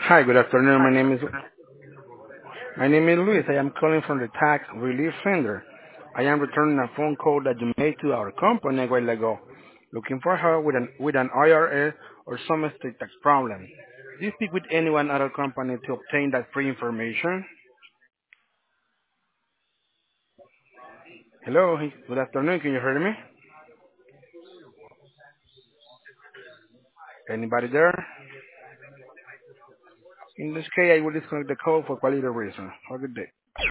Hi, good afternoon. My name is Luis. I am calling from the Tax Relief Center. I am returning a phone call that you made to our company a while ago, looking for help with an IRS or some state tax problem. Do you speak with anyone at our company to obtain that free information? Hello, good afternoon. Can you hear me? Anybody there? In this case, I will disconnect the call for quality reason. Have a good day.